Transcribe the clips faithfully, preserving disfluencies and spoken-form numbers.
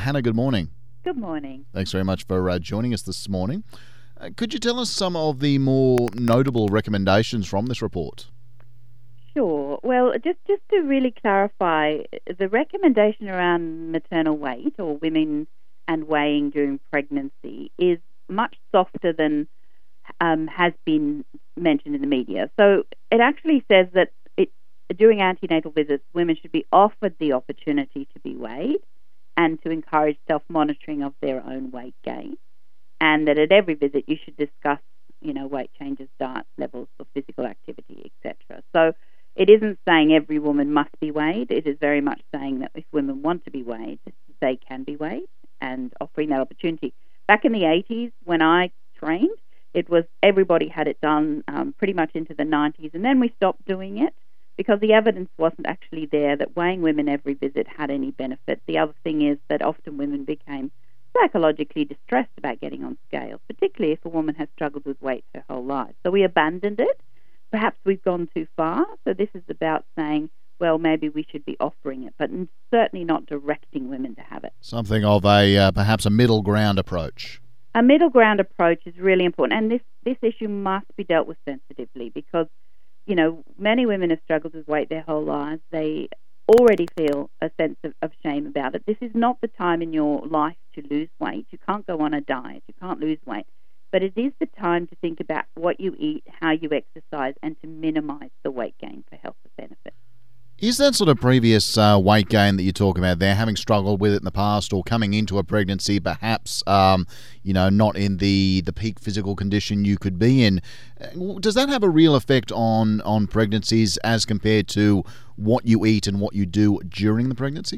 Hannah, good morning. Good morning. Thanks very much for uh, joining us this morning. Uh, could you tell us some of the more notable recommendations from this report? Sure. Well, just, just to really clarify, the recommendation around maternal weight or women and weighing during pregnancy is much softer than um, has been mentioned in the media. So it actually says that it, during antenatal visits, women should be offered the opportunity to be weighed and to encourage self-monitoring of their own weight gain, and that at every visit you should discuss, you know, weight changes, diet levels of physical activity, et cetera. So it isn't saying every woman must be weighed. It is very much saying that if women want to be weighed, they can be weighed, and offering that opportunity. Back in the eighties, when I trained, it was everybody had it done um, pretty much into the nineties, and then we stopped doing it because the evidence wasn't actually there that weighing women every visit had any benefit. The other thing is that often women became psychologically distressed about getting on scales, particularly if a woman has struggled with weight her whole life. So we abandoned it. Perhaps we've gone too far. So this is about saying, well, maybe we should be offering it, but certainly not directing women to have it. Something of a uh, perhaps a middle ground approach. A middle ground approach is really important, and this, this issue must be dealt with sensitively because, you know, many women have struggled with weight their whole lives. They already feel a sense of, of shame about it. This is not the time in your life to lose weight. You can't go on a diet. You can't lose weight. But it is the time to think about what you eat, how you exercise, and to minimize the weight gain for health benefits. Is that sort of previous uh, weight gain that you talk about there, having struggled with it in the past or coming into a pregnancy, perhaps, um, you know, not in the, the peak physical condition you could be in, does that have a real effect on, on pregnancies as compared to what you eat and what you do during the pregnancy?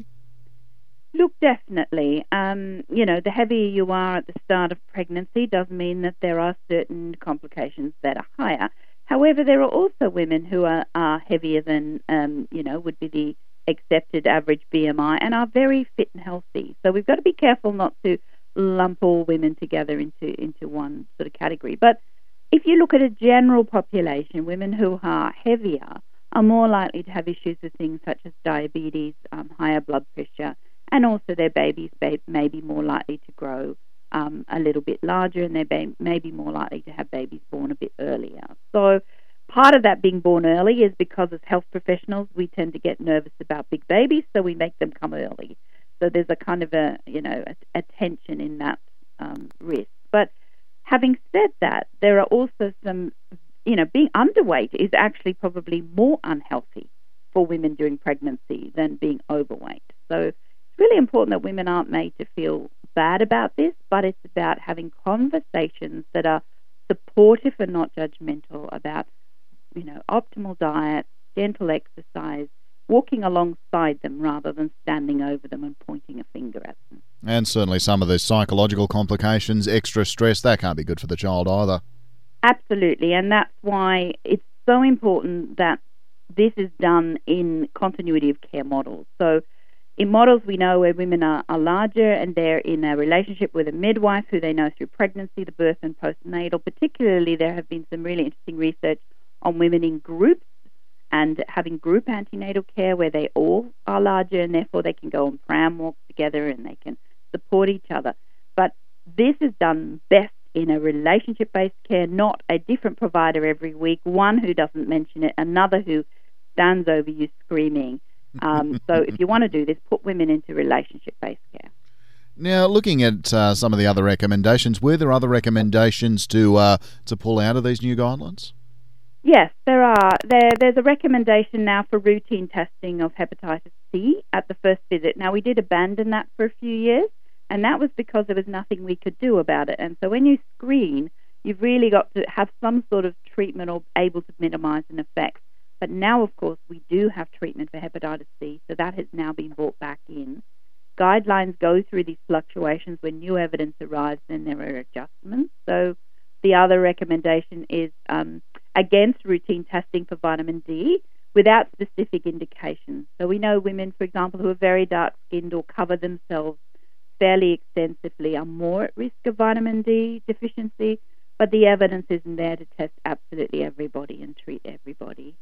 Look, definitely. Um, you know, the heavier you are at the start of pregnancy does mean that there are certain complications that are higher. However, there are also women who are, are heavier than, um, you know, would be the accepted average B M I and are very fit and healthy. So we've got to be careful not to lump all women together into, into one sort of category. But if you look at a general population, women who are heavier are more likely to have issues with things such as diabetes, um, higher blood pressure, and also their babies may be more likely to grow Um, a little bit larger, and they may, may be more likely to have babies born a bit earlier. So part of that being born early is because as health professionals we tend to get nervous about big babies, so we make them come early. So there's a kind of a, you know, a, a tension in that um, risk. But having said that, there are also some, you know, being underweight is actually probably more unhealthy for women during pregnancy than being overweight. So it's really important that women aren't made to feel bad about this, but it's about having conversations that are supportive and not judgmental about, you know, optimal diet, gentle exercise, walking alongside them rather than standing over them and pointing a finger at them. And certainly some of the psychological complications, extra stress, that can't be good for the child either. Absolutely, and that's why it's so important that this is done in continuity of care models. So in models we know where women are, are larger and they're in a relationship with a midwife who they know through pregnancy, the birth and postnatal. Particularly there have been some really interesting research on women in groups and having group antenatal care where they all are larger and therefore they can go on pram walks together and they can support each other. But this is done best in a relationship-based care, not a different provider every week, one who doesn't mention it, another who stands over you screaming. Um, so if you want to do this, put women into relationship-based care. Now, looking at uh, some of the other recommendations, were there other recommendations to uh, to pull out of these new guidelines? Yes, there are. There, there's a recommendation now for routine testing of hepatitis C at the first visit. Now, we did abandon that for a few years, and that was because there was nothing we could do about it. And so when you screen, you've really got to have some sort of treatment or able to minimize an effect. But now, of course, we do have treatment for hepatitis C, so that has now been brought back in. Guidelines go through these fluctuations. When new evidence arrives, then there are adjustments. So the other recommendation is um, against routine testing for vitamin D without specific indications. So we know women, for example, who are very dark-skinned or cover themselves fairly extensively are more at risk of vitamin D deficiency, but the evidence isn't there to test absolutely everybody and treat everybody.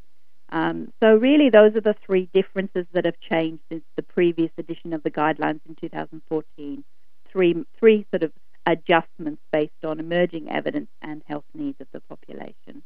Um, so really those are the three differences that have changed since the previous edition of the guidelines in two thousand fourteen. Three, three sort of adjustments based on emerging evidence and health needs of the population.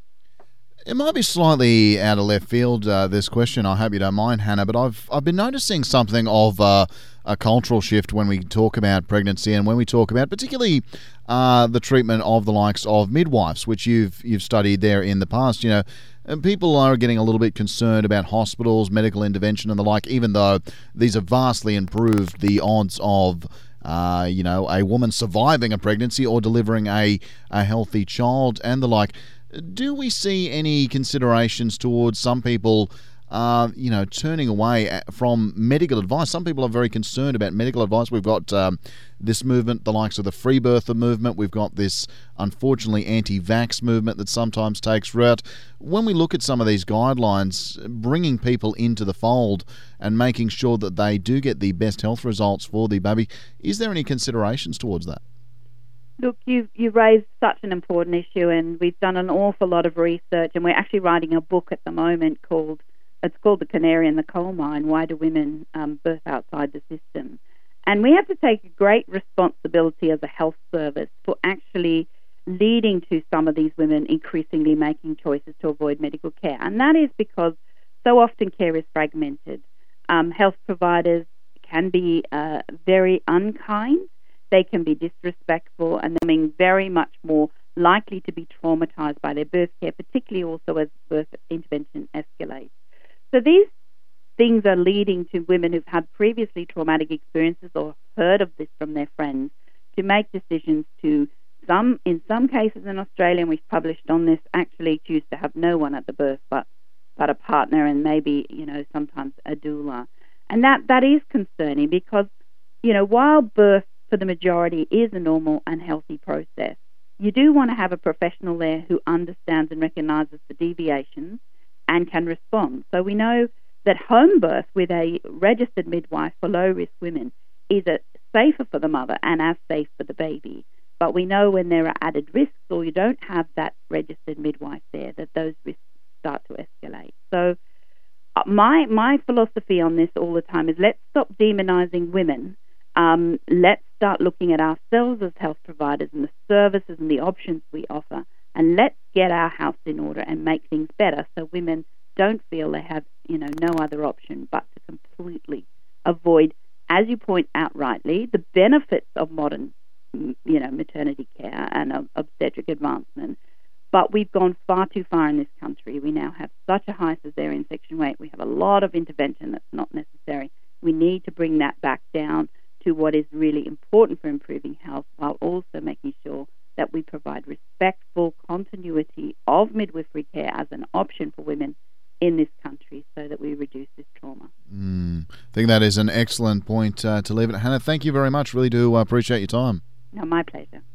It might be slightly out of left field, uh, this question. I hope you don't mind, Hannah, but I've I've been noticing something of uh, a cultural shift when we talk about pregnancy and when we talk about particularly uh, the treatment of the likes of midwives, which you've you've studied there in the past. You know, and people are getting a little bit concerned about hospitals, medical intervention and the like, even though these have vastly improved the odds of Uh, you know, a woman surviving a pregnancy or delivering a, a healthy child and the like. Do we see any considerations towards some people, uh, you know, turning away from medical advice? Some people are very concerned about medical advice. We've got um, this movement, the likes of the free birther movement. We've got this, unfortunately, anti-vax movement that sometimes takes root. When we look at some of these guidelines, bringing people into the fold and making sure that they do get the best health results for the baby, is there any considerations towards that? Look, you've, you've raised such an important issue, and we've done an awful lot of research, and we're actually writing a book at the moment called, it's called The Canary in the Coal Mine, Why Do Women um, Birth Outside the System? And we have to take great responsibility as a health service for actually leading to some of these women increasingly making choices to avoid medical care. And that is because so often care is fragmented. Um, health providers can be uh, very unkind. They can be disrespectful, and they're being very much more likely to be traumatized by their birth care, particularly also as birth intervention escalates. So these things are leading to women who've had previously traumatic experiences or heard of this from their friends to make decisions to, some in some cases in Australia, and we've published on this, actually choose to have no one at the birth but, but a partner and maybe, you know, sometimes a doula. And that, that is concerning because, you know, while birth for the majority is a normal and healthy process, you do want to have a professional there who understands and recognizes the deviations and can respond. So we know that home birth with a registered midwife for low-risk women is a, safer for the mother and as safe for the baby. But we know when there are added risks or you don't have that registered midwife there, that those risks start to escalate. So uh, my my philosophy on this all the time is let's stop demonizing women. Um, let's start looking at ourselves as health providers and the services and the options we offer, and let's get our house in order and make things better so women don't feel they have, you know, no other option but to completely avoid, as you point out rightly, the benefits of modern, you know, maternity care and of obstetric advancement. But we've gone far too far in this country. We now have such a high cesarean section rate. We have a lot of intervention that's not necessary. We need to bring that back down to what is really important for improving health, while also making sure that we provide respectful continuity of midwifery care as an option for women in this country so that we reduce this trauma. Mm, I think that is an excellent point uh, to leave it. Hannah, thank you very much. Really do uh, appreciate your time. No, my pleasure.